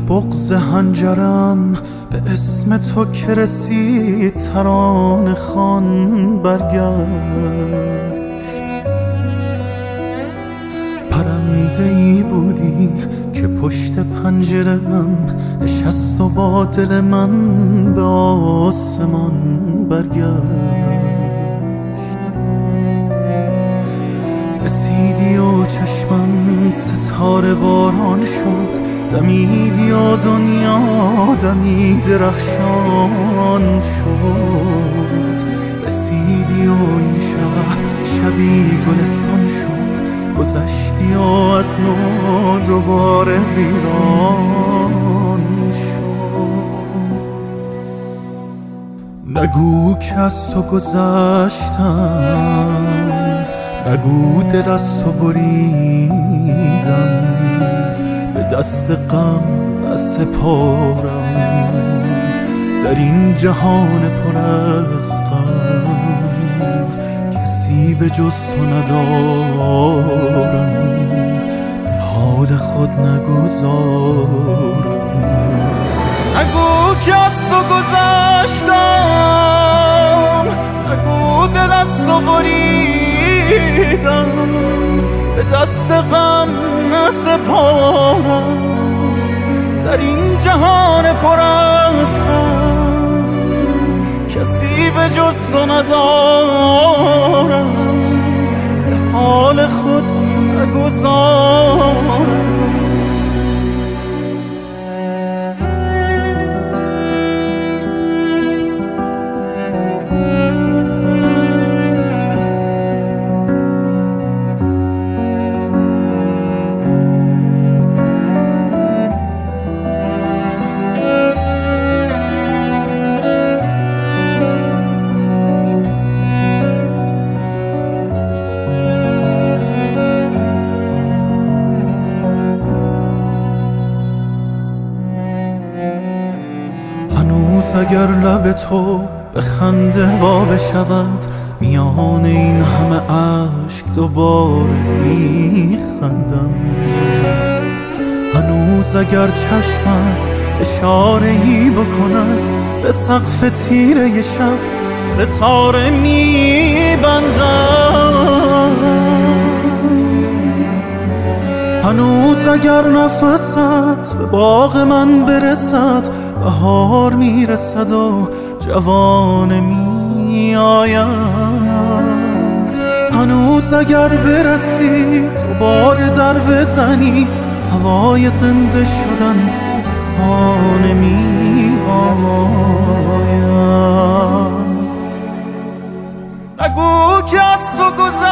بغض هنجرم به اسم تو که رسید ترانه خوان برگشت. پرنده‌ای بودی که پشت پنجره‌ام نشست و با دل من به آسمان برگشت. رسیدی و چشمم ستاره باران شد، دمیدی و دنیا دمی درخشان شد. رسیدی و این شهر شبی گلستان شد، گذشتی و از نو دوباره ویران شد. نگو که از تو گذشتم، نگو دل از تو بریدم، به دست غم نسپارم در این جهان پر از غم. کسی به جز تو ندارم، حال خود نگذارم. نگو که از تو گذشتم، نگو دل از تو بریدم، به دست غم نسپارم در این جهان پر از غم. کسی به جز تو ندارم، به حال خود نگذارم. اگر لب تو به خنده وا بشود، میان این همه عشق دوباره میخندم. هنوز اگر چشمت اشاره‌ای بکند، به سقف تیره شب ستاره میبندم. هنوز اگر نفست به باغ من برسد، بهار میرسد و جوانه میآید. هنوز اگر برسی دوباره در بزنی، هوای زنده شدن خانه میآید. نگو که از تو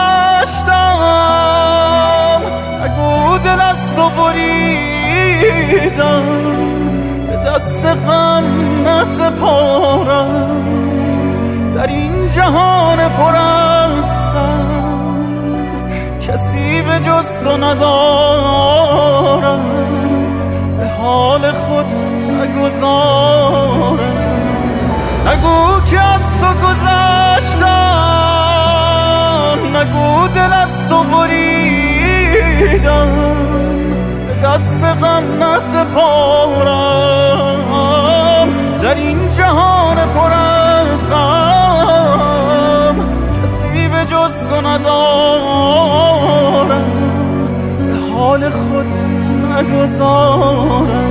گذشتم، نگو دل از تو بریدم، دست غم نسپارم در این جهان پر از غم. کسی به جز تو ندارم، به حال خود نگذارم. نگو که از تو گذشتم، نگو دل از تو بریدم، دست غم نسپارم در این جهان پر از غم. کسی به جز تو ندارم، به حال خود نگذارم.